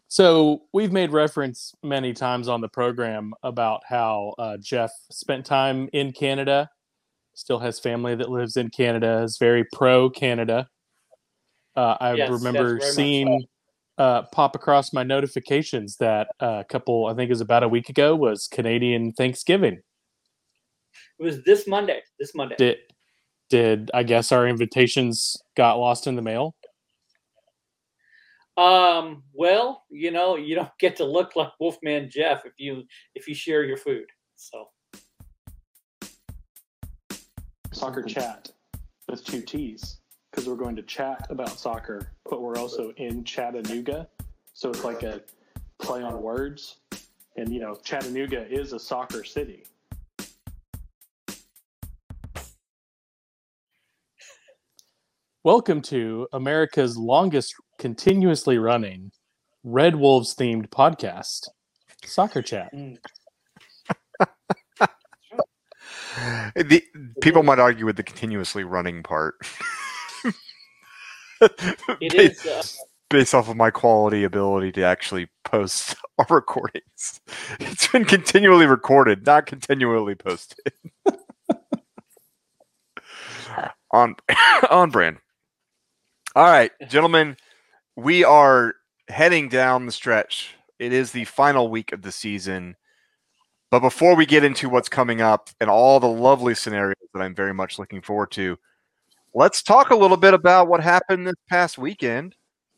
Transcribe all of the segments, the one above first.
So we've made reference many times on the program about how Jeff spent time in Canada, still has family that lives in Canada, is very pro Canada. I Yes, remember very much so. seeing pop across my notifications that I think it was about a week ago, was Canadian Thanksgiving. It was this Monday. This Monday. Did I guess our invitations got lost in the mail? Well, you don't get to look like Wolfman Jeff if you share your food. So Soccer chat with two T's because we're going to chat about soccer, but we're also in Chattanooga, so it's like a play on words. And Chattanooga is a soccer city. Welcome to America's longest continuously running Red Wolves themed podcast, Soccer Chat. People might argue with the continuously running part. it is based off of my quality ability to actually post our recordings. It's been continually recorded, not continually posted. on brand. All right, gentlemen, we are heading down the stretch. It is the final week of the season. But before we get into what's coming up and all the lovely scenarios that I'm very much looking forward to, let's talk a little bit about what happened this past weekend.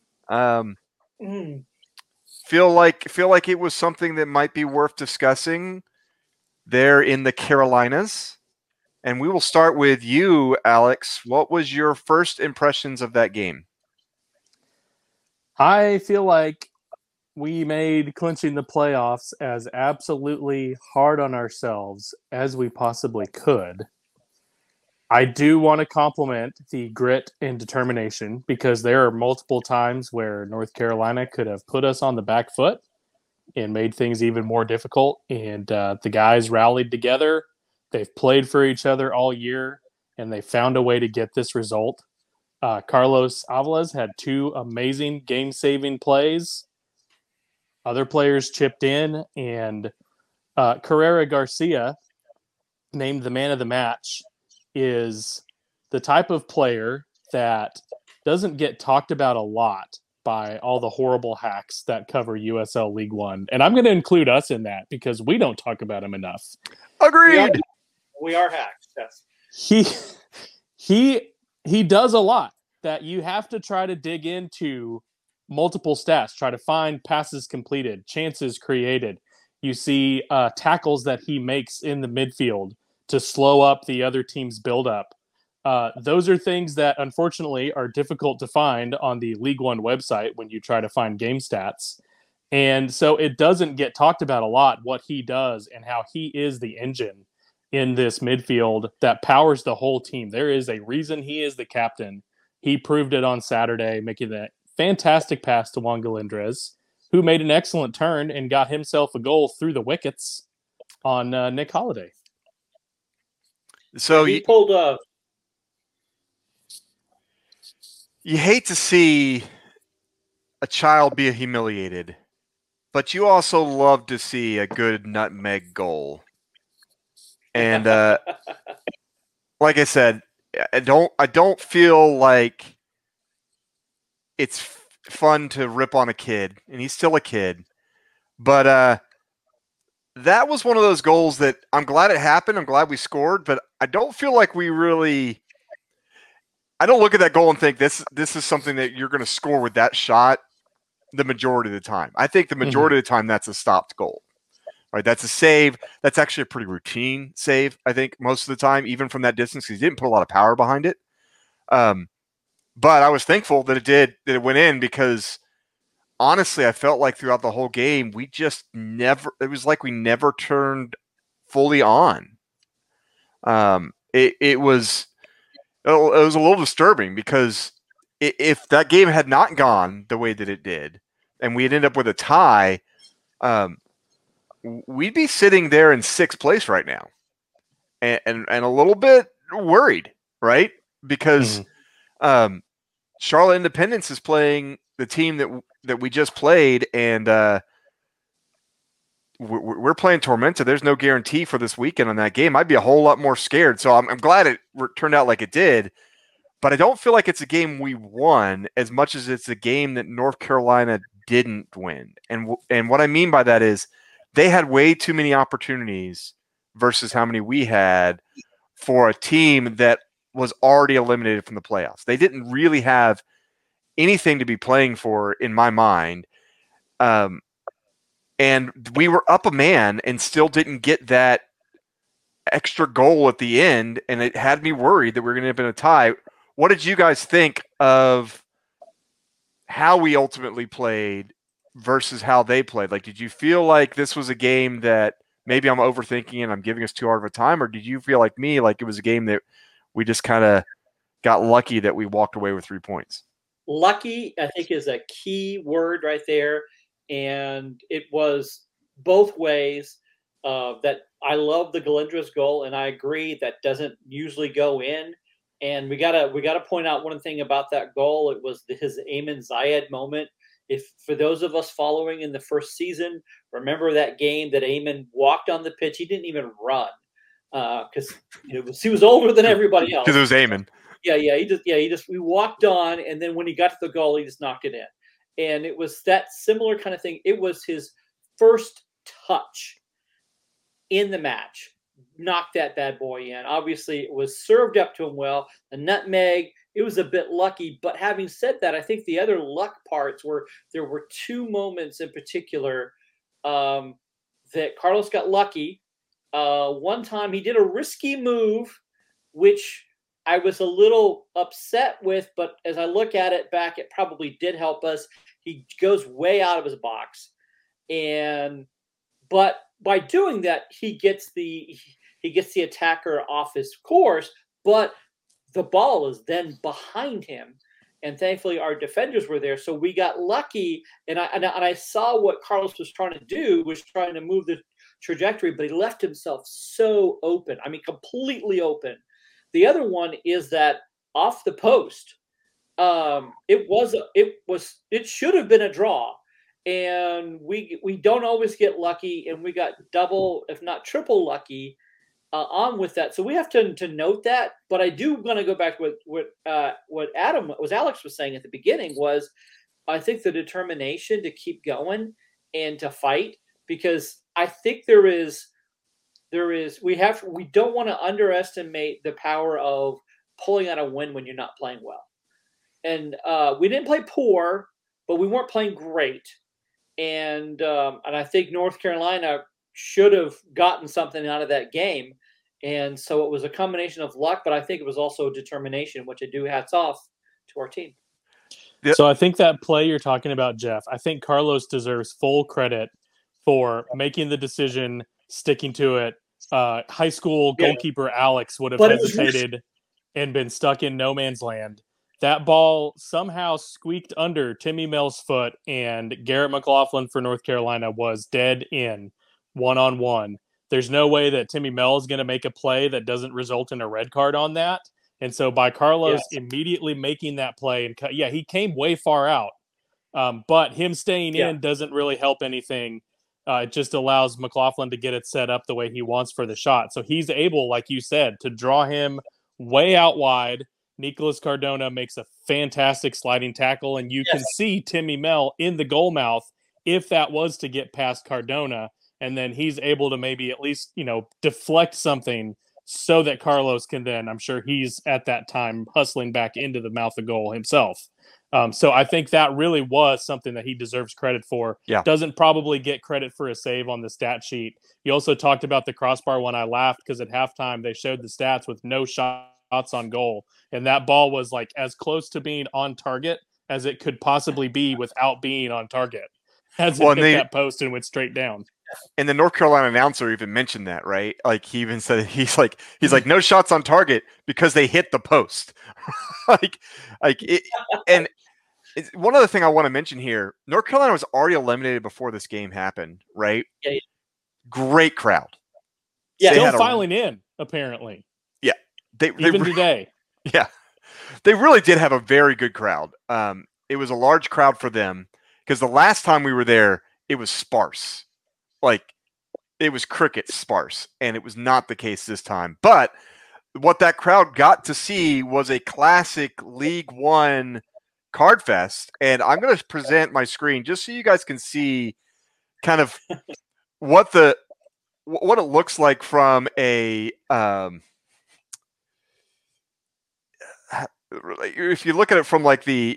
Feel like it was something that might be worth discussing there in the Carolinas. And we will start with you, Alex. What was your first impressions of that game? I feel like we made clinching the playoffs as absolutely hard on ourselves as we possibly could. I do want to compliment the grit and determination because there are multiple times where North Carolina could have put us on the back foot and made things even more difficult. And the guys rallied together. They've played for each other all year, and they found a way to get this result. Carlos Avalos had two amazing game-saving plays. Other players chipped in, and Carrera Garcia, named the man of the match, is the type of player that doesn't get talked about a lot by all the horrible hacks that cover USL League One. And I'm going to include us in that because we don't talk about him enough. Agreed. We are hacks, yes. He does a lot that you have to try to dig into multiple stats, try to find passes completed, chances created. You see tackles that he makes in the midfield to slow up the other team's buildup. Those are things that, unfortunately, are difficult to find on the League One website when you try to find game stats. And so it doesn't get talked about a lot what he does and how he is the engine in this midfield that powers the whole team. There is a reason he is the captain. He proved it on Saturday, making that fantastic pass to Juan Galindrez, who made an excellent turn and got himself a goal through the wickets on Nick Holiday. So he pulled up. You hate to see a child be humiliated, but you also love to see a good nutmeg goal. And like I said, I don't feel like it's fun to rip on a kid, and he's still a kid. But that was one of those goals that I'm glad it happened. I'm glad we scored, but I don't feel like we really. I don't look at that goal and think this is something that you're going to score with that shot the majority of the time. I think the majority of the time that's a stopped goal. Right, that's a save. That's actually a pretty routine save, I think, most of the time, even from that distance, because he didn't put a lot of power behind it. But I was thankful that it went in because honestly, I felt like throughout the whole game, it was like we never turned fully on. It was a little disturbing because if that game had not gone the way that it did, and we had ended up with a tie, we'd be sitting there in sixth place right now, and a little bit worried, right? Because Charlotte Independence is playing the team that we just played, and we're playing Tormenta. There's no guarantee for this weekend on that game. I'd be a whole lot more scared. So I'm glad it turned out like it did, but I don't feel like it's a game we won as much as it's a game that North Carolina didn't win. And what I mean by that is they had way too many opportunities versus how many we had for a team that was already eliminated from the playoffs. They didn't really have anything to be playing for in my mind. And we were up a man and still didn't get that extra goal at the end, and it had me worried that we were going to end up in a tie. What did you guys think of how we ultimately played versus how they played? Like, did you feel like this was a game that maybe I'm overthinking and I'm giving us too hard of a time, or did you feel like me, like it was a game that we just kind of got lucky that we walked away with 3 points? Lucky, I think, is a key word right there. And it was both ways. That I love the Galindras goal, and I agree that doesn't usually go in. And we gotta point out one thing about that goal. It was his Ayman Zayed moment. If for those of us following in the first season, remember that game that Ayman walked on the pitch. He didn't even run because he was older than everybody else. Because it was Ayman. We walked on, and then when he got to the goal, he just knocked it in. And it was that similar kind of thing. It was his first touch in the match. Knocked that bad boy in. Obviously, it was served up to him well. The nutmeg, it was a bit lucky. But having said that, I think the other luck parts were there were 2 moments in particular that Carlos got lucky. One time he did a risky move, which I was a little upset with, but as I look at it back, it probably did help us. He goes way out of his box, but by doing that, he gets the attacker off his course, but the ball is then behind him, and thankfully our defenders were there, so we got lucky. And I saw what Carlos was trying to do, was trying to move the trajectory, but he left himself so open. I mean, completely open. The other one is that off the post, it should have been a draw, and we don't always get lucky, and we got double, if not triple, lucky on with that. So we have to note that. But I do want to go back to what Alex was saying at the beginning was, I think the determination to keep going and to fight, because I think we don't want to underestimate the power of pulling out a win when you're not playing well. And we didn't play poor, but we weren't playing great. And I think North Carolina should have gotten something out of that game. And so it was a combination of luck, but I think it was also determination, which I do hats off to our team. Yep. So I think that play you're talking about, Jeff, I think Carlos deserves full credit for making the decision, sticking to it. High school goalkeeper Alex would have hesitated and been stuck in no man's land. That ball somehow squeaked under Timmy Mell's foot, and Garrett McLaughlin for North Carolina was dead in one-on-one. There's no way that Timmy Mell is going to make a play that doesn't result in a red card on that. And so by Carlos immediately making that play, and he came way far out, but him staying in doesn't really help anything. It just allows McLaughlin to get it set up the way he wants for the shot. So he's able, like you said, to draw him way out wide. Nicholas Cardona makes a fantastic sliding tackle, and you can see Timmy Mell in the goal mouth if that was to get past Cardona, and then he's able to maybe at least, deflect something so that Carlos can then, I'm sure he's at that time hustling back into the mouth of goal himself. So I think that really was something that he deserves credit for. Yeah. Doesn't probably get credit for a save on the stat sheet. You also talked about the crossbar one. I laughed because at halftime they showed the stats with no shots on goal. And that ball was like as close to being on target as it could possibly be without being on target. As it hit that post and went straight down. And the North Carolina announcer even mentioned that, right? Like he even said, he's like no shots on target because they hit the post. And one other thing I want to mention here, North Carolina was already eliminated before this game happened, right? Yeah. Great crowd. Yeah, still filing in, apparently. Yeah. Even today. Yeah. They really did have a very good crowd. It was a large crowd for them because the last time we were there, it was sparse. Like, it was cricket sparse, and it was not the case this time. But what that crowd got to see was a classic League One card fest. And I'm going to present my screen just so you guys can see kind of what it looks like from a if you look at it from like the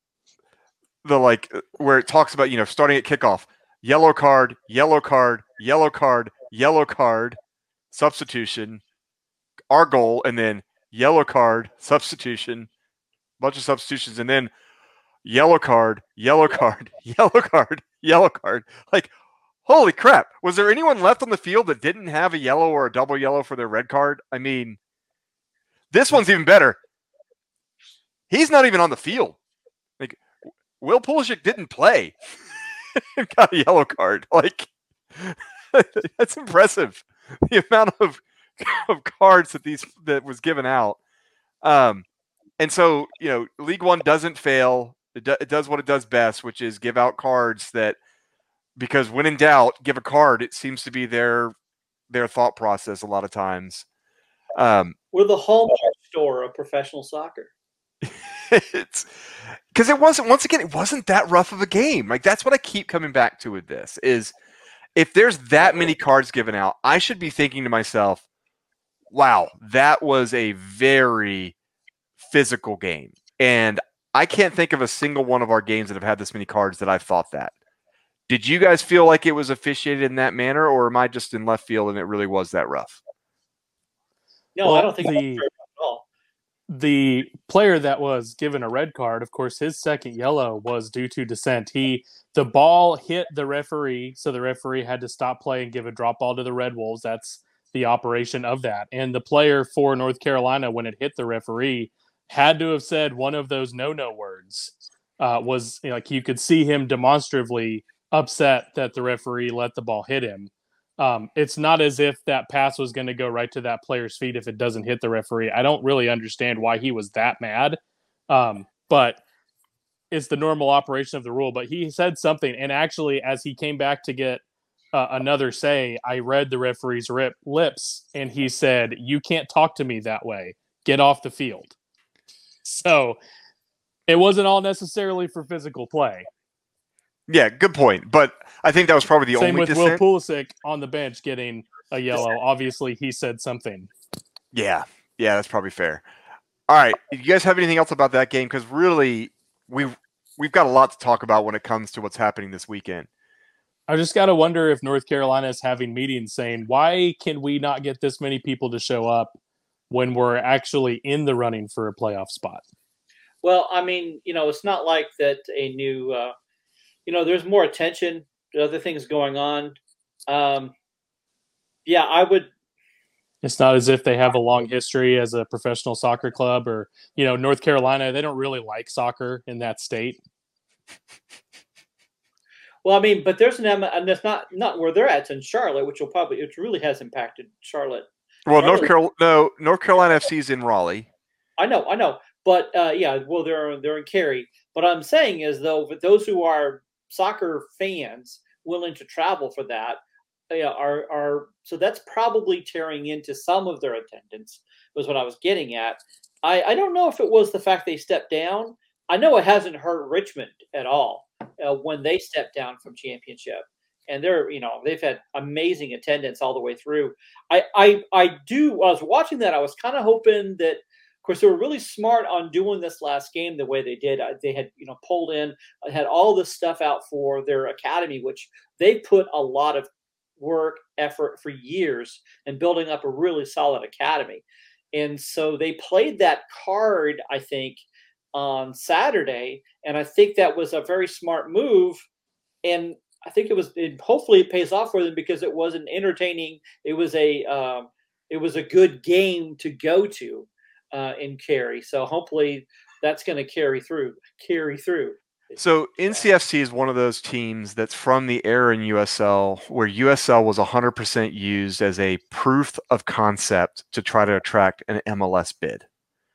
like where it talks about, starting at kickoff, yellow card, yellow card, yellow card, yellow card, substitution, our goal, and then yellow card, substitution, bunch of substitutions, and then yellow card, yellow card, yellow card, yellow card. Like, holy crap. Was there anyone left on the field that didn't have a yellow or a double yellow for their red card? I mean, this one's even better. He's not even on the field. Like, Will Pulisic didn't play and got a yellow card. Like, that's impressive. The amount of cards that was given out. And so, League One doesn't fail. It does what it does best, which is give out cards that, because when in doubt, give a card. It seems to be their thought process a lot of times. We're the Hallmark store of professional soccer. It's because it wasn't that rough of a game. Like, that's what I keep coming back to with this is, if there's that many cards given out, I should be thinking to myself, wow, that was a very physical game. And I can't think of a single one of our games that have had this many cards that I've thought that. Did you guys feel like it was officiated in that manner, or am I just in left field and it really was that rough? No, I don't think that's at all. The player that was given a red card, of course, his second yellow was due to dissent. The ball hit the referee, so the referee had to stop play and give a drop ball to the Red Wolves. That's the operation of that. And the player for North Carolina, when it hit the referee, had to have said one of those no-no words. Was like, you could see him demonstratively upset that the referee let the ball hit him. It's not as if that pass was going to go right to that player's feet if it doesn't hit the referee. I don't really understand why he was that mad, but it's the normal operation of the rule. But he said something, and actually, as he came back to get another say, I read the referee's lips, and he said, "You can't talk to me that way. Get off the field." So it wasn't all necessarily for physical play. Yeah, good point. But I think that was probably the Same only with dissent. Will Pulisic on the bench getting a yellow. Obviously, he said something. Yeah, that's probably fair. All right, do you guys have anything else about that game? Because really, we've got a lot to talk about when it comes to what's happening this weekend. I just got to wonder if North Carolina is having meetings saying, why can we not get this many people to show up when we're actually in the running for a playoff spot? Well, I mean, it's not like that a new, there's more attention to other things going on. Yeah, I would. It's not as if they have a long history as a professional soccer club, or, North Carolina, they don't really like soccer in that state. Well, I mean, but there's and that's not where they're at. It's in Charlotte, which really has impacted Charlotte. Well, North Carolina FC is in Raleigh. I know, but yeah, well, they're in Cary. But I'm saying is, though, for those who are soccer fans willing to travel for that, are so that's probably tearing into some of their attendance. Was what I was getting at. I don't know if it was the fact they stepped down. I know it hasn't hurt Richmond at all when they stepped down from championship, and they've had amazing attendance all the way through. I was watching that. I was kind of hoping that, of course, they were really smart on doing this last game the way they did. They had pulled in, had all this stuff out for their academy, which they put a lot of work, effort for years in building up a really solid academy. And so they played that card, I think, on Saturday, and I think that was a very smart move. And I think hopefully it pays off for them, because it was an entertaining. It was a good game to go to in Cary. So hopefully that's going to carry through. So NCFC is one of those teams that's from the era in USL where USL was 100% used as a proof of concept to try to attract an MLS bid.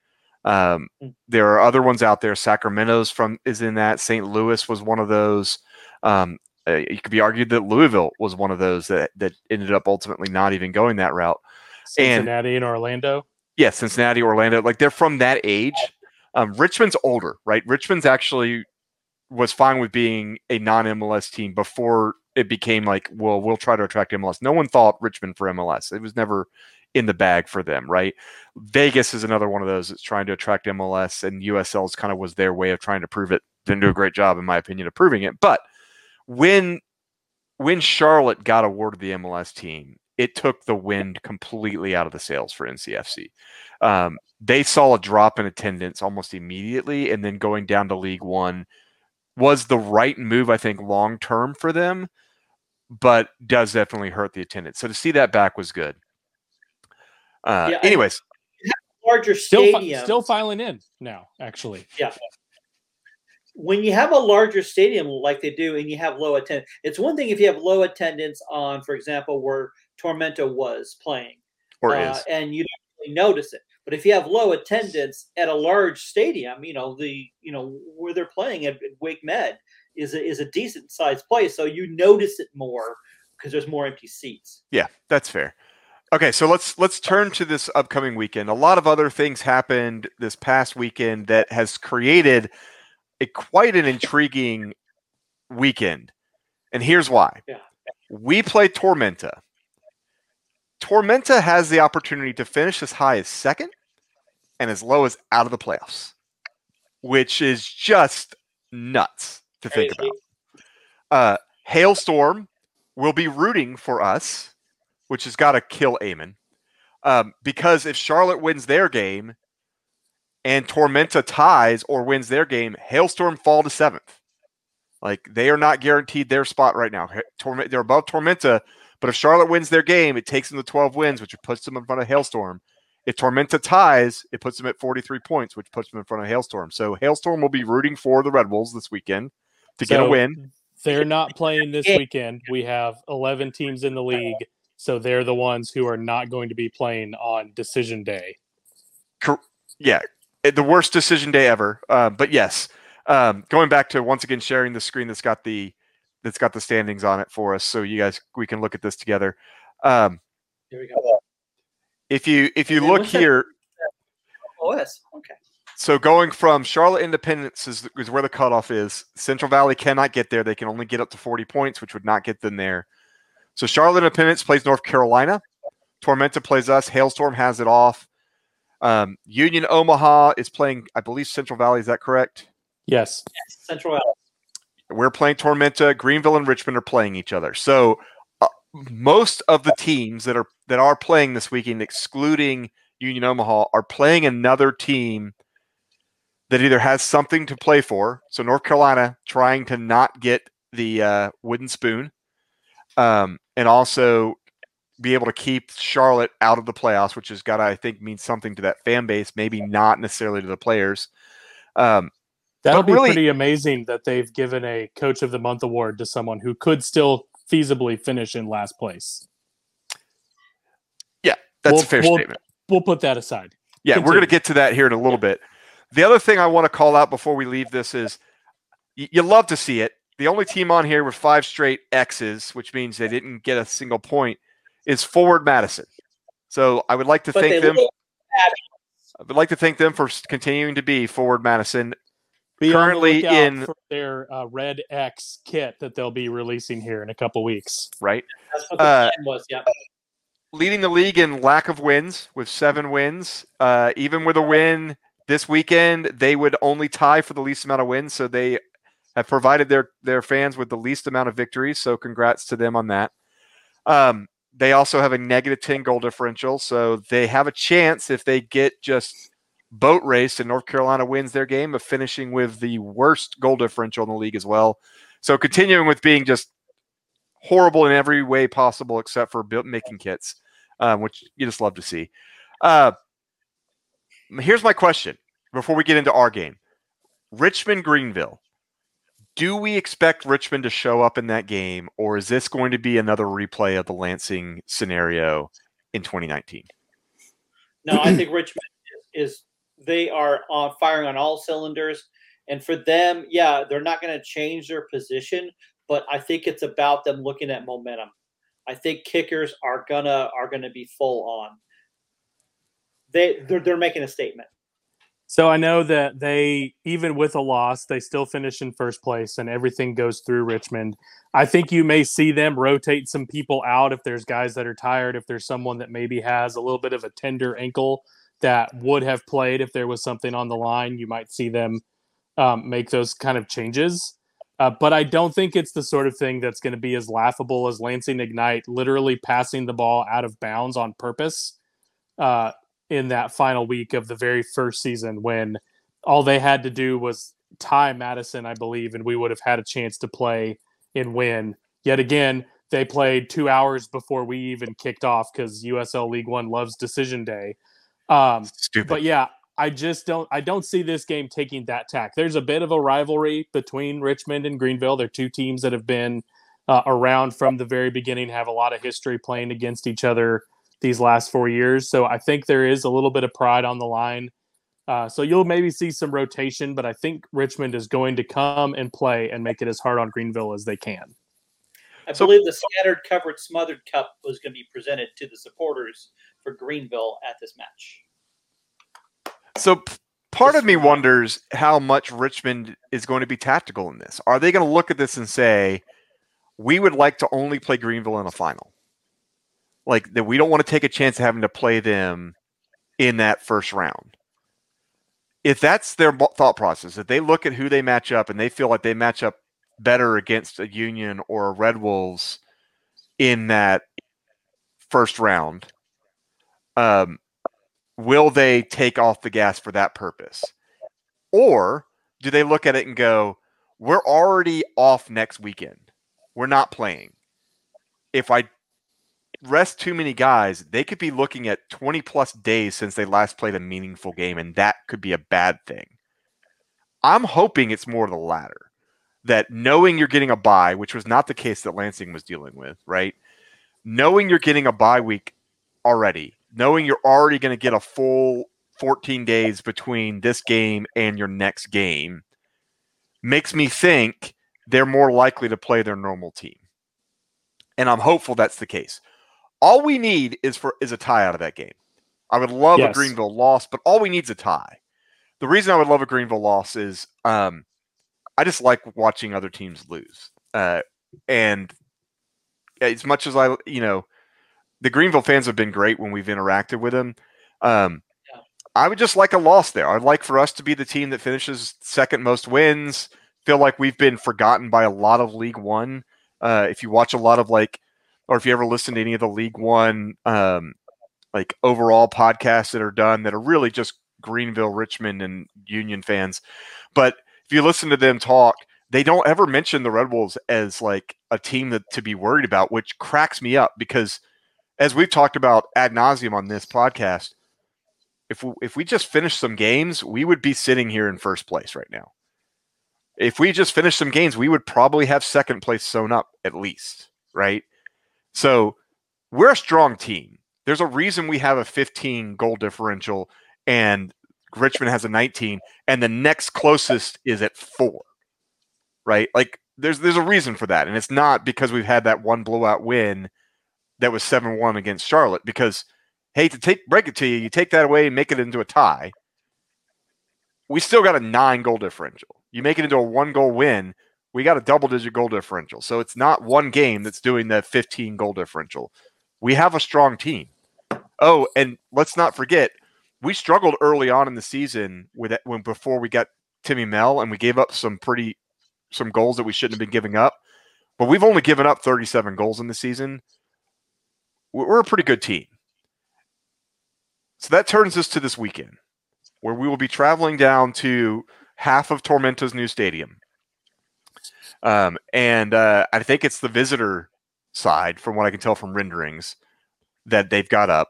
There are other ones out there. Sacramento's is in that. St. Louis was one of those. It could be argued that Louisville was one of those that ended up ultimately not even going that route. Cincinnati and Orlando. Yeah, Cincinnati, Orlando, like they're from that age. Richmond's older, right? Richmond's actually was fine with being a non-MLS team before it became like, well, we'll try to attract MLS. No one thought Richmond for MLS. It was never in the bag for them, right? Vegas is another one of those that's trying to attract MLS, and USL's kind of was their way of trying to prove it. Didn't do a great job, in my opinion, of proving it. But when Charlotte got awarded the MLS team, it took the wind completely out of the sails for NCFC. They saw a drop in attendance almost immediately, and then going down to League One was the right move, I think, long-term for them, but does definitely hurt the attendance. So to see that back was good. Anyways. Larger stadium. Still filing in now, actually. Yeah. When you have a larger stadium like they do and you have low attendance, it's one thing if you have low attendance on, for example, where Tormenta was playing. Or is. And you don't really notice it. But if you have low attendance at a large stadium, where they're playing at Wake Med is a decent sized place, so you notice it more because there's more empty seats. Yeah, that's fair. Okay, so let's turn to this upcoming weekend. A lot of other things happened this past weekend that has created quite an intriguing weekend, and here's why. Yeah. We play Tormenta. Tormenta has the opportunity to finish as high as second and as low as out of the playoffs, which is just nuts to think about. Hailstorm will be rooting for us, which has got to kill Eamon, because if Charlotte wins their game and Tormenta ties or wins their game, Hailstorm fall to 7th. Like, they are not guaranteed their spot right now. They're above Tormenta, but if Charlotte wins their game, it takes them to 12 wins, which puts them in front of Hailstorm. If Tormenta ties, it puts them at 43 points, which puts them in front of Hailstorm. So Hailstorm will be rooting for the Red Wolves this weekend to get a win. They're not playing this weekend. We have 11 teams in the league, so they're the ones who are not going to be playing on decision day. Yeah, the worst decision day ever. But yes, going back to once again sharing the screen that's got the standings on it for us, so we can look at this together. Here we go. If you look here, OS. Okay. So going from Charlotte Independence is where the cutoff is. Central Valley cannot get there. They can only get up to 40 points, which would not get them there. So Charlotte Independence plays North Carolina. Tormenta plays us. Hailstorm has it off. Union Omaha is playing, I believe, Central Valley. Is that correct? Yes. Central Valley. We're playing Tormenta. Greenville and Richmond are playing each other. So most of the teams that are playing this weekend, excluding Union Omaha, are playing another team that either has something to play for. So North Carolina trying to not get the wooden spoon, and also be able to keep Charlotte out of the playoffs, which has got to, I think, mean something to that fan base, maybe not necessarily to the players. That'll be really pretty amazing that they've given a Coach of the Month award to someone who could still feasibly finish in last place. Yeah, that's a fair statement. We'll put that aside. Yeah, we're going to get to that here in a little bit. The other thing I want to call out before we leave this is you love to see it. The only team on here with 5 straight X's, which means they didn't get a single point, is Forward Madison. So I would like to thank them. I would like to thank them for continuing to be Forward Madison. Be currently in for their red X kit that they'll be releasing here in a couple weeks. Right. That's what the plan was. Yeah. Leading the league in lack of wins with 7 wins. Even with a win this weekend, they would only tie for the least amount of wins. So they have provided their fans with the least amount of victories. So congrats to them on that. They also have a negative 10 goal differential. So they have a chance, if they get just boat raced and North Carolina wins their game, of finishing with the worst goal differential in the league as well. So continuing with being just horrible in every way possible except for making kits, which you just love to see. Here's my question before we get into our game. Richmond-Greenville. Do we expect Richmond to show up in that game, or is this going to be another replay of the Lansing scenario in 2019? No, I think Richmond is they are firing on all cylinders. And for them, yeah, they're not going to change their position, but I think it's about them looking at momentum. I think kickers are gonna be full on. They're making a statement. So I know that they, even with a loss, they still finish in first place and everything goes through Richmond. I think you may see them rotate some people out if there's guys that are tired, if there's someone that maybe has a little bit of a tender ankle that would have played if there was something on the line. You might see them make those kind of changes. But I don't think it's the sort of thing that's going to be as laughable as Lansing Ignite literally passing the ball out of bounds on purpose in that final week of the very first season, when all they had to do was tie Madison, I believe, and we would have had a chance to play and win. Yet again, they played 2 hours before we even kicked off because USL League One loves decision day. Stupid. But yeah, I don't see this game taking that tack. There's a bit of a rivalry between Richmond and Greenville. They're two teams that have been around from the very beginning, have a lot of history playing against each other these last 4 years. So I think there is a little bit of pride on the line. So you'll maybe see some rotation, but I think Richmond is going to come and play and make it as hard on Greenville as they can. I believe the scattered, covered, smothered cup was going to be presented to the supporters for Greenville at this match. So part of me wonders how much Richmond is going to be tactical in this. Are they going to look at this and say, we would like to only play Greenville in a final? Like, that we don't want to take a chance of having to play them in that first round. If that's their thought process, if they look at who they match up and they feel like they match up better against a Union or a Red Wolves in that first round, will they take off the gas for that purpose? Or do they look at it and go, we're already off next weekend. We're not playing. If I rest too many guys, they could be looking at 20 plus days since they last played a meaningful game, and that could be a bad thing. I'm hoping it's more the latter, that knowing you're getting a bye, which was not the case that Lansing was dealing with, right? Knowing you're getting a bye week already, knowing you're already going to get a full 14 days between this game and your next game, makes me think they're more likely to play their normal team. And I'm hopeful that's the case. All we need is a tie out of that game. I would love a Greenville loss, but all we need is a tie. The reason I would love a Greenville loss is I just like watching other teams lose. And as much as the Greenville fans have been great when we've interacted with them, I would just like a loss there. I'd like for us to be the team that finishes second most wins, feel like we've been forgotten by a lot of League One. If you watch a lot of or if you ever listen to any of the League One overall podcasts that are done that are really just Greenville, Richmond, and Union fans. But if you listen to them talk, they don't ever mention the Red Wolves as like a team to be worried about, which cracks me up because as we've talked about ad nauseum on this podcast, if we just finished some games, we would be sitting here in first place right now. If we just finished some games, we would probably have second place sewn up at least, right? So we're a strong team. There's a reason we have a 15 goal differential and Richmond has a 19 and the next closest is at 4, right? Like there's a reason for that. And it's not because we've had that one blowout win that was 7-1 against Charlotte because, hey, break it to you, you take that away and make it into a tie. We still got a 9 goal differential. You make it into a 1 goal win, we got a double-digit goal differential. So it's not one game that's doing the 15 goal differential. We have a strong team. Oh, and let's not forget, we struggled early on in the season before we got Timmy Mell, and we gave up some goals that we shouldn't have been giving up. But we've only given up 37 goals in the season. We're a pretty good team. So that turns us to this weekend, where we will be traveling down to half of Tormenta's new stadium. And I think it's the visitor side, from what I can tell from renderings, that they've got up.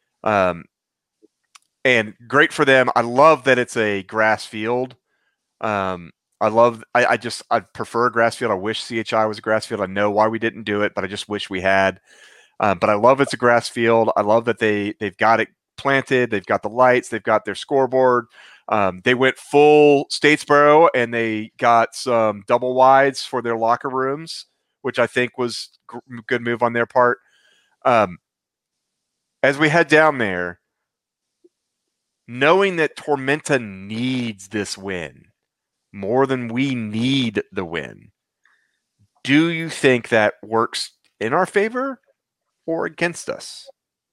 And great for them. I love that it's a grass field. I prefer a grass field. I wish CHI was a grass field. I know why we didn't do it, but I just wish we had. But I love it's a grass field. I love that they've got it planted. They've got the lights. They've got their scoreboard. They went full Statesboro, and they got some double wides for their locker rooms, which I think was a good move on their part. As we head down there, knowing that Tormenta needs this win more than we need the win, do you think that works in our favor or against us?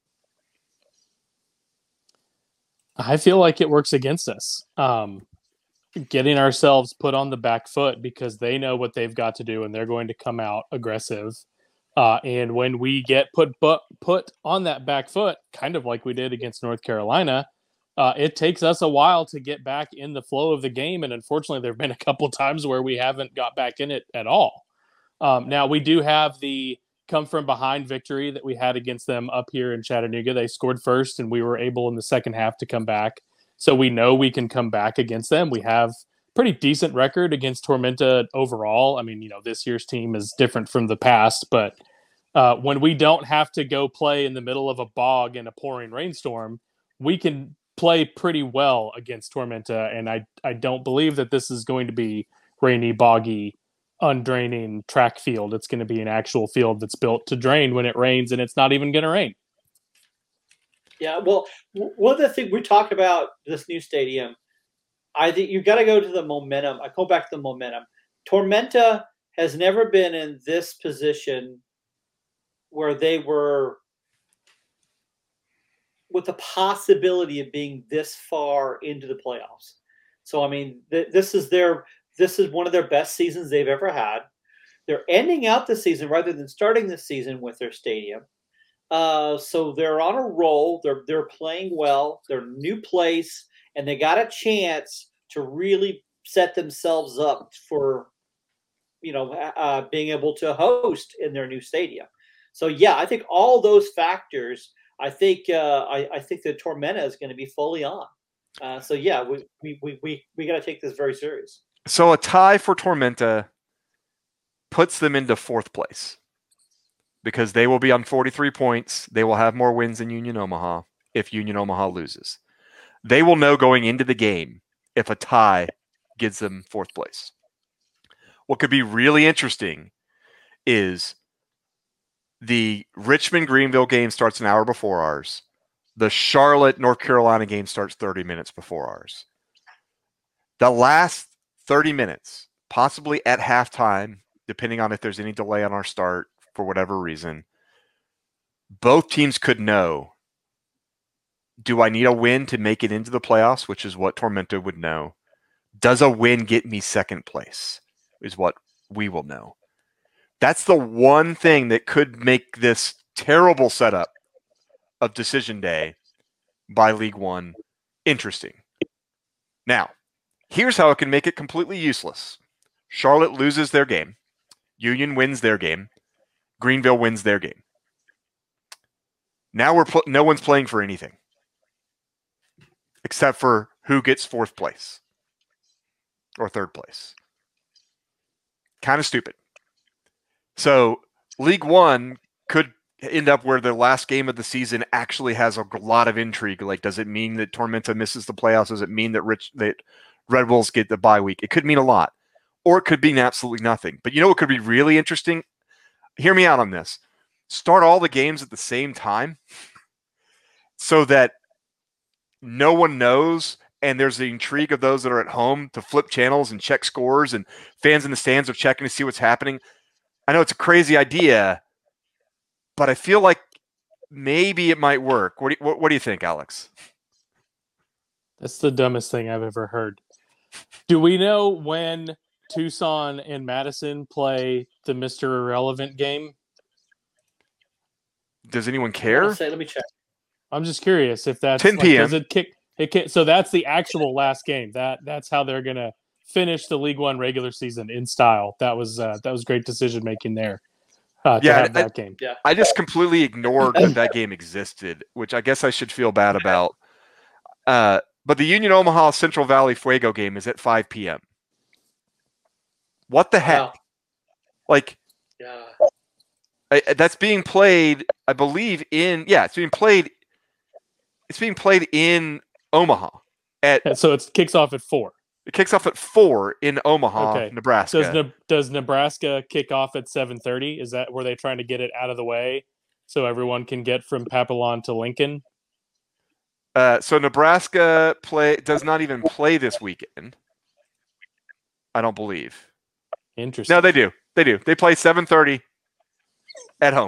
I feel like it works against us. Getting ourselves put on the back foot because they know what they've got to do and they're going to come out aggressive. And when we get put on that back foot, kind of like we did against North Carolina, it takes us a while to get back in the flow of the game. And unfortunately, there have been a couple times where we haven't got back in it at all. Now, we do have the come from behind victory that we had against them up here in Chattanooga. They scored first, and we were able in the second half to come back. So we know we can come back against them. We have pretty decent record against Tormenta overall. I mean, this year's team is different from the past, but when we don't have to go play in the middle of a bog in a pouring rainstorm, we can play pretty well against Tormenta. And I don't believe that this is going to be rainy, boggy, undraining track field. It's going to be an actual field that's built to drain when it rains, and it's not even going to rain. Yeah, well, one of the things we talk about this new stadium, I think you got to go to the momentum. I go back to the momentum. Tormenta has never been in this position where they were with the possibility of being this far into the playoffs. So, I mean, this is one of their best seasons they've ever had. They're ending out the season rather than starting the season with their stadium. So they're on a roll. They're playing well. They're a new place, and they got a chance to really set themselves up for, being able to host in their new stadium. So yeah, I think all those factors. I think the Tormenta is going to be fully on. So yeah, we got to take this very serious. So a tie for Tormenta puts them into fourth place, because they will be on 43 points. They will have more wins than Union Omaha if Union Omaha loses. They will know going into the game if a tie gives them fourth place. What could be really interesting is the Richmond-Greenville game starts an hour before ours. The Charlotte-North Carolina game starts 30 minutes before ours. The last 30 minutes, possibly at halftime, depending on if there's any delay on our start, for whatever reason, both teams could know, do I need a win to make it into the playoffs, which is what Tormenta would know. Does a win get me second place, is what we will know. That's the one thing that could make this terrible setup of Decision Day by League One interesting. Now, here's how it can make it completely useless. Charlotte loses their game. Union wins their game. Greenville wins their game. Now no one's playing for anything except for who gets fourth place or third place. Kind of stupid. So League One could end up where the last game of the season actually has a lot of intrigue. Like, does it mean that Tormenta misses the playoffs? Does it mean that Red Bulls get the bye week? It could mean a lot, or it could mean absolutely nothing. But you know what could be really interesting? Hear me out on this. Start all the games at the same time so that no one knows, and there's the intrigue of those that are at home to flip channels and check scores, and fans in the stands are checking to see what's happening. I know it's a crazy idea, but I feel like maybe it might work. What do you think, Alex? That's the dumbest thing I've ever heard. Do we know when Tucson and Madison play the Mr. Irrelevant game? Does anyone care? Let me check. I'm just curious if that's 10 p.m. Does it kick? So that's the actual last game. That's how they're gonna finish the League One regular season in style. That was great decision making there. To have that game. Yeah. I just completely ignored that game existed, which I guess I should feel bad about. But the Union Omaha Central Valley Fuego game is at 5 p.m. What the heck? Wow. Like, yeah. That's being played, I believe, it's being played It's being played in Omaha. So it kicks off at 4. It kicks off at 4 in Omaha, Okay. Nebraska. Does Nebraska kick off at 7:30? Is that where they trying to get it out of the way so everyone can get from Papillon to Lincoln? So Nebraska does not even play this weekend. I don't believe. Interesting. No, they do. They do. They play 7:30 at home.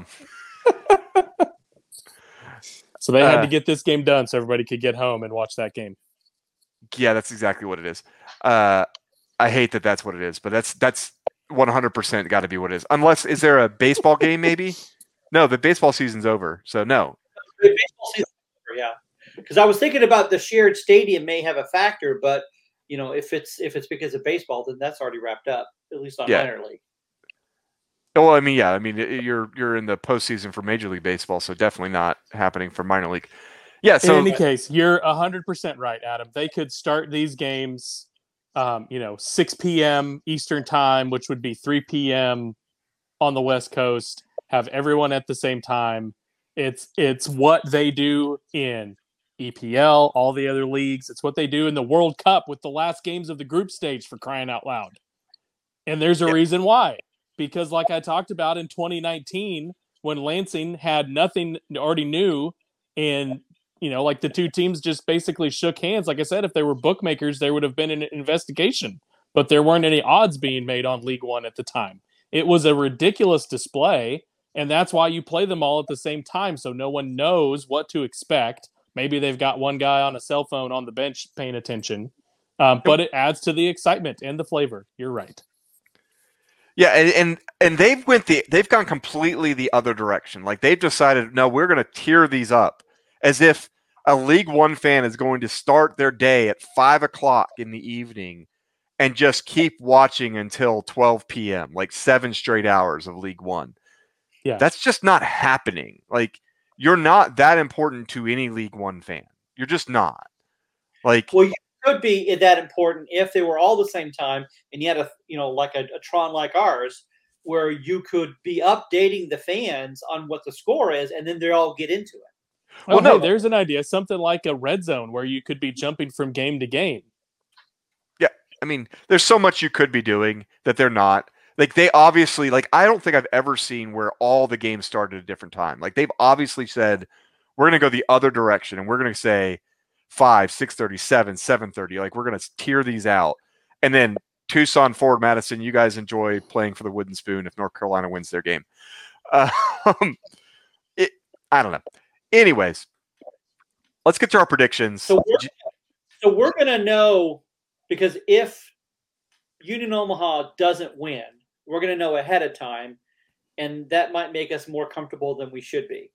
So they had to get this game done so everybody could get home and watch that game. Yeah, that's exactly what it is. I hate that that's what it is, but that's 100% got to be what it is. Unless, is there a baseball game maybe? No, the baseball season's over, so no. The baseball season's over, yeah. Because I was thinking about the shared stadium may have a factor, but if it's because of baseball, then that's already wrapped up, at least on minor league. Well, I mean, yeah, I mean, you're in the postseason for Major League Baseball, so definitely not happening for minor league. Yeah. So in any case, you're 100% right, Adam. They could start these games, 6 p.m. Eastern time, which would be 3 p.m. on the West Coast. Have everyone at the same time. It's what they do in EPL, all the other leagues. It's what they do in the World Cup with the last games of the group stage, for crying out loud. And there's a reason why. Because like I talked about in 2019, when Lansing had nothing already new, and like the two teams just basically shook hands. Like I said, if they were bookmakers, there would have been an investigation, but there weren't any odds being made on League One at the time. It was a ridiculous display, and that's why you play them all at the same time, so no one knows what to expect. Maybe they've got one guy on a cell phone on the bench paying attention, but it adds to the excitement and the flavor. You're right. Yeah, and they've gone completely the other direction. Like they've decided, no, we're going to tier these up, as if a League One fan is going to start their day at 5:00 in the evening and just keep watching until 12 p.m., like 7 straight hours of League One. Yeah, that's just not happening. Like you're not that important to any League One fan. You're just not. Like, well, you could be that important if they were all the same time and you had a Tron like ours where you could be updating the fans on what the score is and then they all get into it. Well, no, there's an idea, something like a red zone where you could be jumping from game to game. Yeah, I mean, there's so much you could be doing that they're not. Like they obviously, I don't think I've ever seen where all the games start at a different time. Like they've obviously said, we're going to go the other direction and we're going to say 5, 6:30, 7, 7:30. Like we're going to tier these out. And then Tucson, Ford, Madison, you guys enjoy playing for the Wooden Spoon if North Carolina wins their game. I don't know. Anyways, let's get to our predictions. So we're going to know, because if Union Omaha doesn't win, we're going to know ahead of time, and that might make us more comfortable than we should be.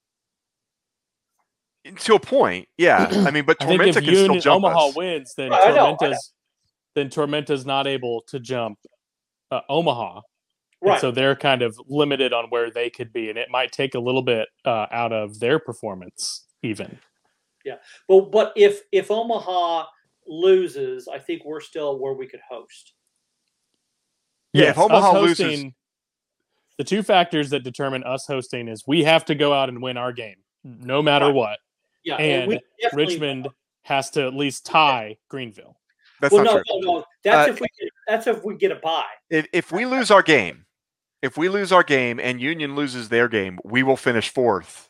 To a point, yeah. I mean, but Tormenta can still jump Omaha us. wins, then then Tormenta's not able to jump Omaha. Right. And so they're kind of limited on where they could be, and it might take a little bit out of their performance even. Yeah. But if Omaha loses, I think we're still where we could host. Yeah, if Omaha loses, the two factors that determine us hosting is we have to go out and win our game, no matter what. Yeah, and Richmond has to at least tie Greenville. That's not true. No. That's if we get a bye. If we lose our game, and Union loses their game, we will finish 4th.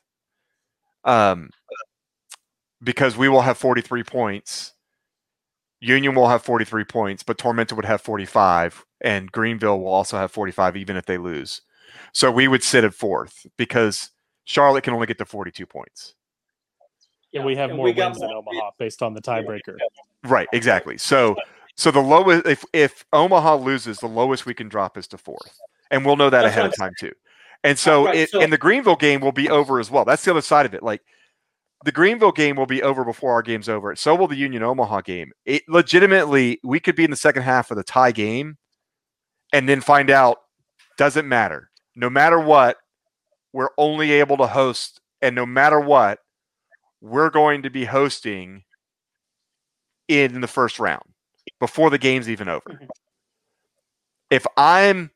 Because we will have 43 points. Union will have 43 points, but Tormenta would have 45, and Greenville will also have 45, even if they lose. So we would sit at 4th because Charlotte can only get to 42 points. Yeah, we have more wins than Omaha based on the tiebreaker. Right, exactly. So the lowest, if Omaha loses, the lowest we can drop is to 4th, and we'll know that ahead of time too. And so, and the Greenville game will be over as well. That's the other side of it. Like the Greenville game will be over before our game's over. So will the Union Omaha game. It legitimately, we could be in the second half of the tie game, and then find out doesn't matter. No matter what, we're only able to host, and no matter what, we're going to be hosting in the first round before the game's even over. Mm-hmm. If I'm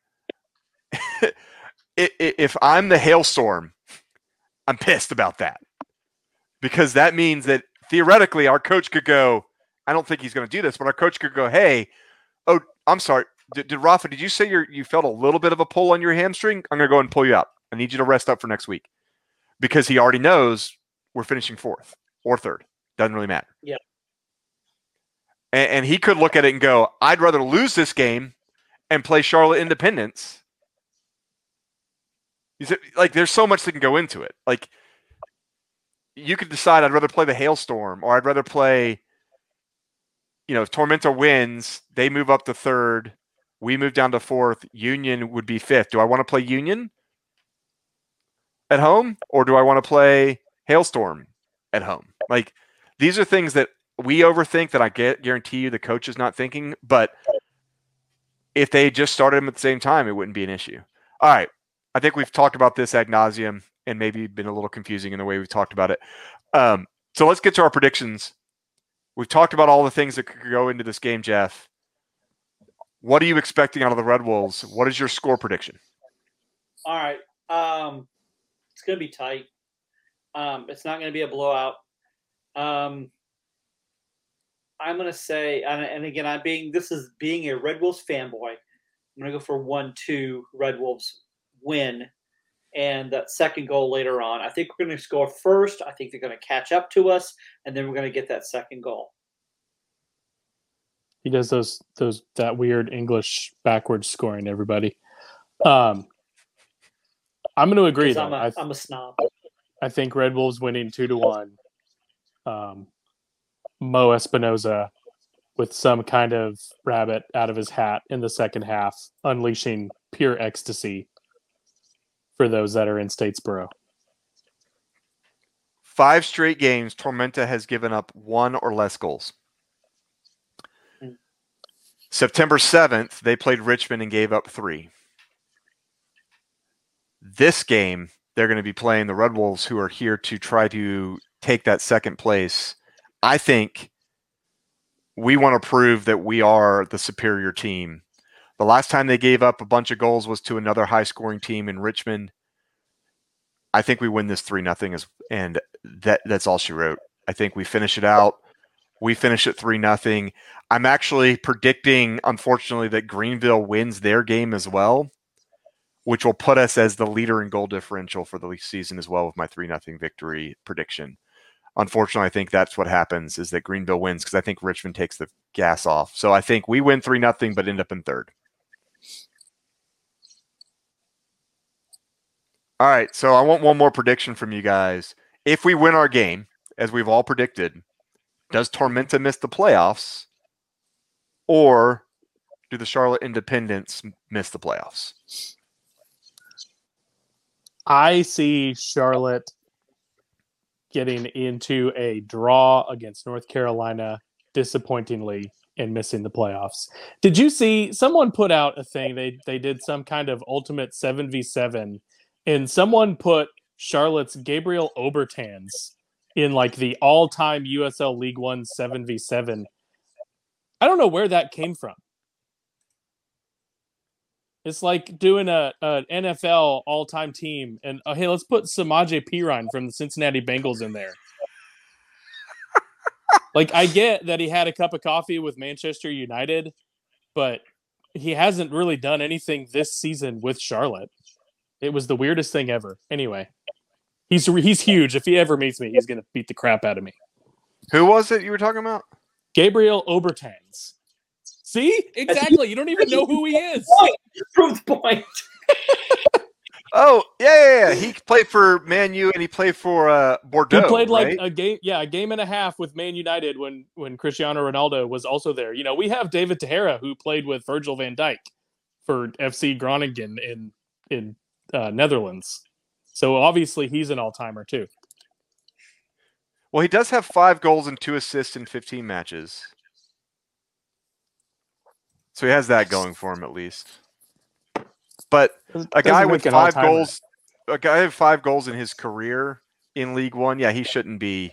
the hailstorm, I'm pissed about that. because that means that theoretically our coach could go, I don't think he's going to do this, but our coach could go, hey, oh, I'm sorry. Did Rafa, did you say you felt a little bit of a pull on your hamstring? I'm going to go and pull you out. I need you to rest up for next week, because he already knows we're finishing 4th or 3rd. Doesn't really matter. Yeah. And he could look at it and go, I'd rather lose this game and play Charlotte Independence. Like, there's so much that can go into it. Like, you could decide I'd rather play the Hailstorm, or I'd rather play, if Tormenta wins, they move up to 3rd, we move down to 4th, Union would be 5th. Do I want to play Union at home, or do I want to play Hailstorm at home? Like, these are things that we overthink that I guarantee you the coach is not thinking, but if they just started them at the same time, it wouldn't be an issue. All right. I think we've talked about this ad nauseum and maybe been a little confusing in the way we've talked about it. So let's get to our predictions. We've talked about all the things that could go into this game, Jeff. What are you expecting out of the Red Wolves? What is your score prediction? All right. It's going to be tight. It's not going to be a blowout. I'm going to say, and again, this is being a Red Wolves fanboy, I'm going to go for 1-2 Red Wolves win, and that second goal later on. I think we're going to score first. I think they're going to catch up to us, and then we're going to get that second goal. He does that weird English backwards scoring, everybody. I'm going to agree, though. I'm a snob. I think Red Wolves winning 2-1. Mo Espinoza with some kind of rabbit out of his hat in the second half, unleashing pure ecstasy for those that are in Statesboro. 5 straight games, Tormenta has given up 1 or less goals. September 7th, they played Richmond and gave up 3. This game, they're going to be playing the Red Wolves, who are here to try to take that second place. I think we want to prove that we are the superior team. The last time they gave up a bunch of goals was to another high-scoring team in Richmond. I think we win this 3-0, and that's all she wrote. I think we finish it out. We finish at 3-0. I'm actually predicting, unfortunately, that Greenville wins their game as well, which will put us as the leader in goal differential for the season as well with my 3-0 victory prediction. Unfortunately, I think that's what happens, is that Greenville wins, because I think Richmond takes the gas off. So I think we win 3-0, but end up in 3rd. All right, so I want one more prediction from you guys. If we win our game, as we've all predicted, does Tormenta miss the playoffs, or do the Charlotte Independents miss the playoffs? I see Charlotte getting into a draw against North Carolina, disappointingly, and missing the playoffs. Did you see someone put out a thing? They did some kind of ultimate 7v7, and someone put Charlotte's Gabriel Obertans in like the all-time USL League One 7v7. I don't know where that came from. It's like doing an NFL all-time team, and hey, let's put Samaje Perine from the Cincinnati Bengals in there. Like, I get that he had a cup of coffee with Manchester United, but he hasn't really done anything this season with Charlotte. It was the weirdest thing ever. Anyway, he's huge. If he ever meets me, he's going to beat the crap out of me. Who was it you were talking about? Gabriel Obertans. See? Exactly. You don't even know who he is. Prove the point. Oh, yeah. He played for Man U and he played for Bordeaux. He played like right? a game and a half with Man United when Cristiano Ronaldo was also there. You know, we have David Tejera, who played with Virgil van Dijk for FC Groningen in Netherlands. So obviously he's an all-timer too. Well, he does have 5 goals and 2 assists in 15 matches. So he has that going for him at least. But a guy with 5 goals, in his career in League One, he shouldn't be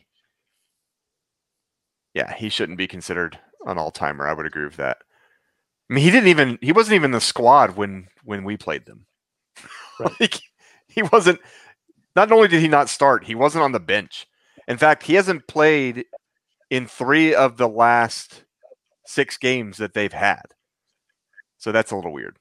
considered an all-timer. I would agree with that. I mean, he wasn't even in the squad when we played them. Right. Like, he wasn't. Not only did he not start, he wasn't on the bench. In fact, he hasn't played in 3 of the last 6 games that they've had. So that's a little weird.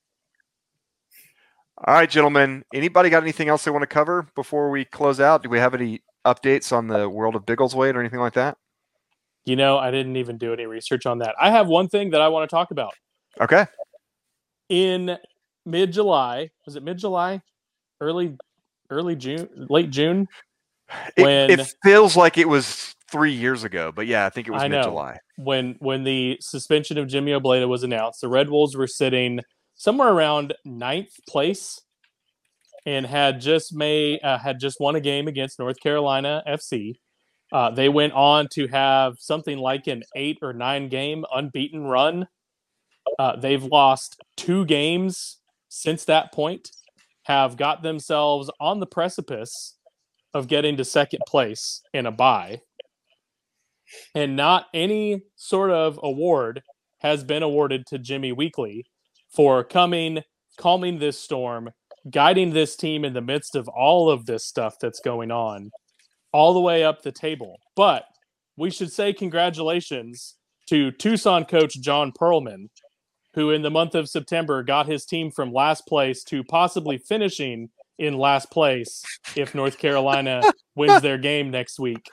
All right, gentlemen. Anybody got anything else they want to cover before we close out? Do we have any updates on the world of Biggleswade or anything like that? You know, I didn't even do any research on that. I have one thing that I want to talk about. Okay. In mid-July, was it mid-July? Early June, late June? It feels like it was 3 years ago, but yeah, I think it was mid-July. When the suspension of Jimmy Obleda was announced, the Red Wolves were sitting somewhere around 9th place and had just won a game against North Carolina FC. They went on to have something like an 8 or 9 game unbeaten run. They've lost 2 games since that point, have got themselves on the precipice of getting to second place in a bye. And not any sort of award has been awarded to Jimmy Weekly for calming this storm, guiding this team in the midst of all of this stuff that's going on, all the way up the table. But we should say congratulations to Tucson coach John Perlman, who in the month of September got his team from last place to possibly finishing in last place if North Carolina wins their game next week.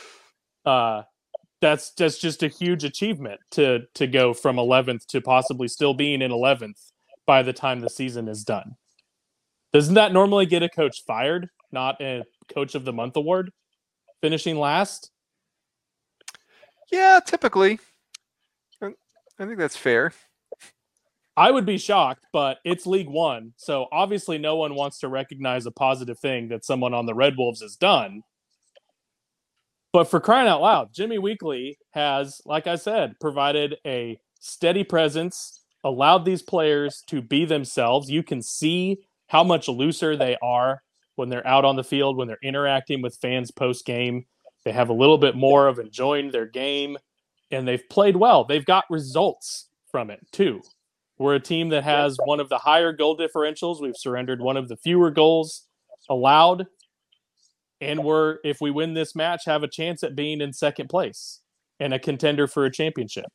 That's just a huge achievement to go from 11th to possibly still being in 11th by the time the season is done. Doesn't that normally get a coach fired, not a Coach of the Month award, finishing last? Yeah, typically. I think that's fair. I would be shocked, but it's League One, so obviously no one wants to recognize a positive thing that someone on the Red Wolves has done. But for crying out loud, Jimmy Weekly has, like I said, provided a steady presence, allowed these players to be themselves. You can see how much looser they are when they're out on the field, when they're interacting with fans post-game. They have a little bit more of enjoying their game, and they've played well. They've got results from it, too. We're a team that has one of the higher goal differentials. We've surrendered one of the fewer goals allowed. And if we win this match, have a chance at being in second place and a contender for a championship.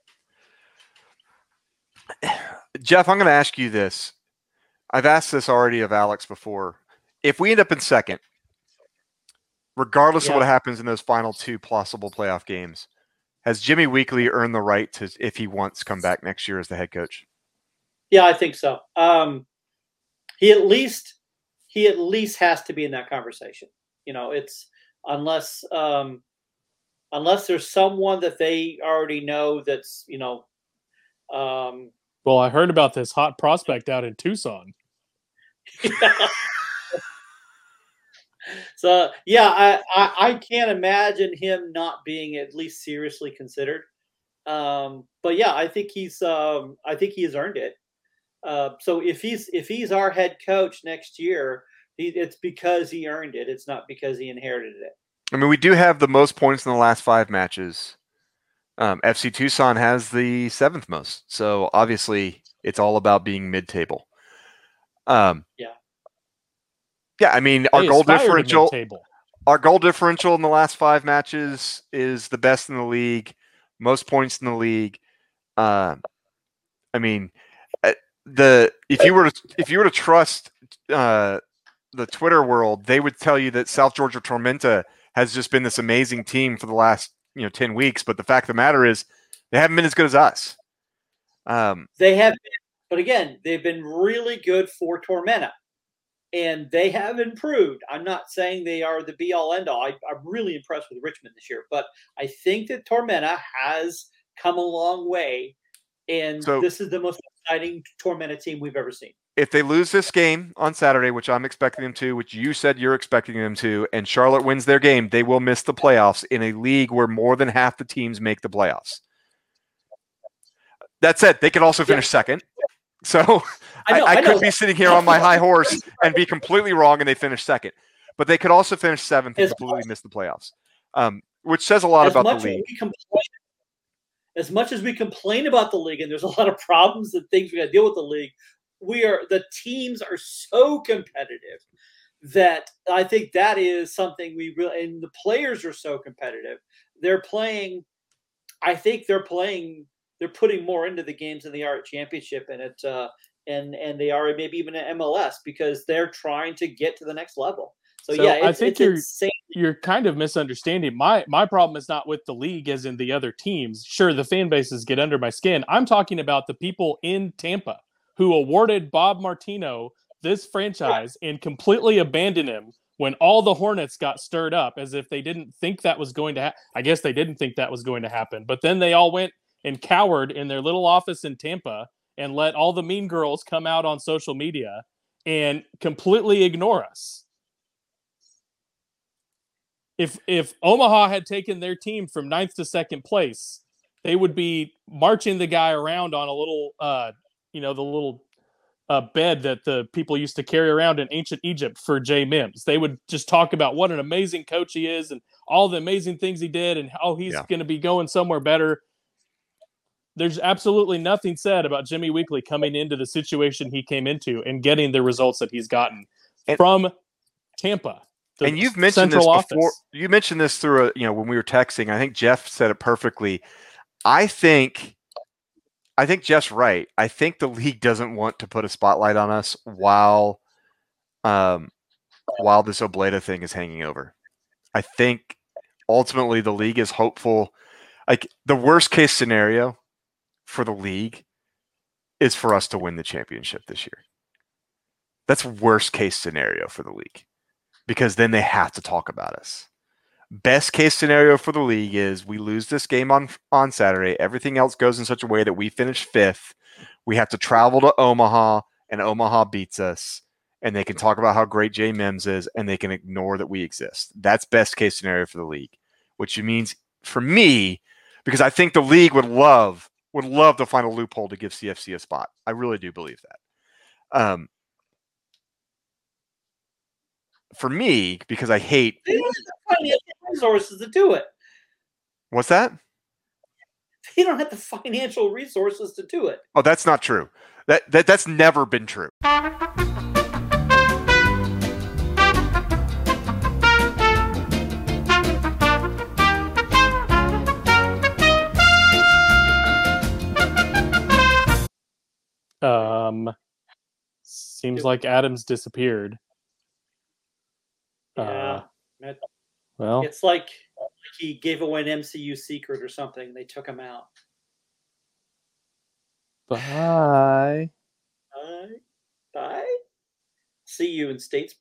Jeff, I'm going to ask you this. I've asked this already of Alex before. If we end up in second, regardless of what happens in those final 2 possible playoff games, has Jimmy Weekly earned the right to, if he wants, to come back next year as the head coach? Yeah, I think so. He at least has to be in that conversation. You know, it's unless there's someone that they already know that's, you know. Well, I heard about this hot prospect out in Tucson. Yeah. So yeah, I can't imagine him not being at least seriously considered. But yeah, I think he has earned it. So if he's our head coach next year, it's because he earned it. It's not because he inherited it. I mean, we do have the most points in the last 5 matches. FC Tucson has the 7th most. So obviously it's all about being mid-table. Yeah, I mean, our goal differential in the last 5 matches is the best in the league, most points in the league. I mean, if you were to trust the Twitter world, they would tell you that South Georgia Tormenta has just been this amazing team for the last 10 weeks. But the fact of the matter is, they haven't been as good as us. They have been, but again, they've been really good for Tormenta. And they have improved. I'm not saying they are the be-all, end-all. I'm really impressed with Richmond this year. But I think that Tormenta has come a long way. And this is the most exciting Tormenta team we've ever seen. If they lose this game on Saturday, which I'm expecting them to, which you said you're expecting them to, and Charlotte wins their game, they will miss the playoffs in a league where more than half the teams make the playoffs. That said, they could also finish second. So I could be sitting here on my high horse and be completely wrong and they finish second. But they could also finish 7th and completely miss the playoffs, which says a lot about the league. As much as we complain about the league, and there's a lot of problems and things we got to deal with the league, the teams are so competitive that I think that is something we really, and the players are so competitive. They're playing, I think they're putting more into the games than they are at championship and and they are maybe even at MLS because they're trying to get to the next level. So yeah, I think it's insane. you're kind of misunderstanding. My problem is not with the league as in the other teams. Sure, the fan bases get under my skin. I'm talking about the people in Tampa who awarded Bob Martino this franchise and completely abandoned him when all the Hornets got stirred up as if they didn't think that was going to happen. I guess they didn't think that was going to happen. But then they all went and cowered in their little office in Tampa and let all the mean girls come out on social media and completely ignore us. If Omaha had taken their team from 9th to 2nd place, they would be marching the guy around on a little, the little bed that the people used to carry around in ancient Egypt for Jay Mims. They would just talk about what an amazing coach he is and all the amazing things he did and how he's going to be going somewhere better. There's absolutely nothing said about Jimmy Weekly coming into the situation he came into and getting the results that he's gotten from Tampa. And you've mentioned this before. You mentioned this through when we were texting. I think Jeff said it perfectly. I think Jeff's right. I think the league doesn't want to put a spotlight on us while this Obleda thing is hanging over. I think ultimately the league is hopeful. Like the worst case scenario for the league is for us to win the championship this year. That's worst case scenario for the league. Because then they have to talk about us. Best case scenario for the league is we lose this game on Saturday. Everything else goes in such a way that we finish 5th. We have to travel to Omaha, and Omaha beats us. And they can talk about how great Jay Mims is, and they can ignore that we exist. That's best case scenario for the league. Which means, for me, because I think the league would love to find a loophole to give CFC a spot. I really do believe that. For me, because I hate... They don't have the financial resources to do it. What's that? They don't have the financial resources to do it. Oh, that's not true. That's never been true. Seems like Adams disappeared. Yeah. Well, it's like he gave away an MCU secret or something. They took him out. Bye. Bye. See you in Statesboro.